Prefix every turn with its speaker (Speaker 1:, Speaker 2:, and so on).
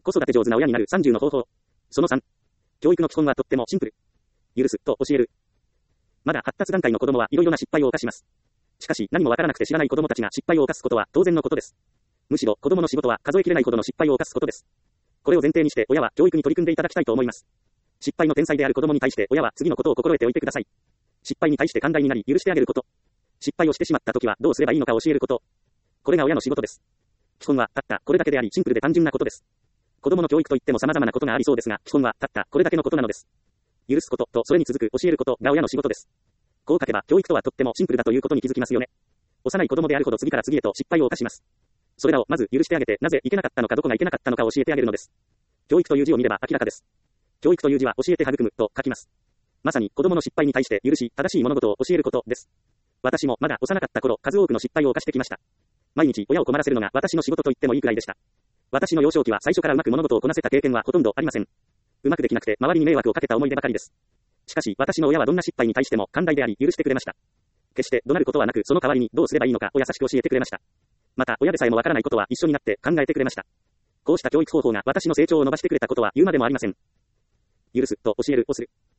Speaker 1: 子育て上手な親になる30の方法。その3。教育の基本はとってもシンプル。許すと教える。まだ発達段階の子供はいろいろな失敗を犯します。しかし何もわからなくて知らない子供たちが失敗を犯すことは当然のことです。むしろ子供の仕事は数えきれないほどの失敗を犯すことです。これを前提にして親は教育に取り組んでいただきたいと思います。失敗の天才である子供に対して親は次のことを心得ておいてください。失敗に対して寛大になり許してあげること。失敗をしてしまったときはどうすればいいのか教えること。これが親の仕事です。基本はたったこれだけでありシンプルで単純なことです。子供の教育といっても様々なことがありそうですが、基本はたったこれだけのことなのです。許すこととそれに続く教えることが親の仕事です。こう書けば教育とはとってもシンプルだということに気づきますよね。幼い子供であるほど次から次へと失敗を犯します。それらをまず許してあげて、なぜいけなかったのかどこがいけなかったのかを教えてあげるのです。教育という字を見れば明らかです。教育という字は教えて育むと書きます。まさに子供の失敗に対して許し、正しい物事を教えることです。私もまだ幼かった頃、数多くの失敗を犯してきました。毎日親を困らせるのが私の仕事と言ってもいいくらいでした。私の幼少期は最初からうまく物事をこなせた経験はほとんどありません。うまくできなくて周りに迷惑をかけた思い出ばかりです。しかし私の親はどんな失敗に対しても寛大であり許してくれました。決して怒鳴ることはなく、その代わりにどうすればいいのかを優しく教えてくれました。また親でさえもわからないことは一緒になって考えてくれました。こうした教育方法が私の成長を伸ばしてくれたことは言うまでもありません。許すと教えるをする。